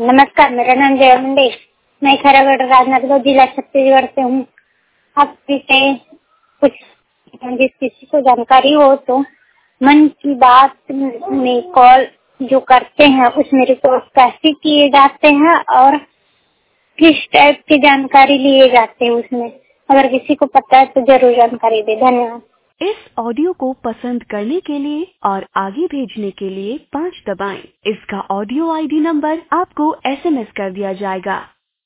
नमस्कार, मेरा नाम जया मुंडे। मैं खैरागढ़ राजनांदगांव जिला छत्तीसगढ़ से हूँ। आपसे कुछ जिस किसी को जानकारी हो तो मन की बात में कॉल जो करते हैं उसमें रिपोर्ट कैसे किए जाते हैं और किस टाइप की जानकारी लिए जाते हैं उसमें, अगर किसी को पता है तो जरूर जानकारी दे। धन्यवाद। इस ऑडियो को पसंद करने के लिए और आगे भेजने के लिए 5 दबाएं। इसका ऑडियो आईडी नंबर आपको SMS कर दिया जाएगा।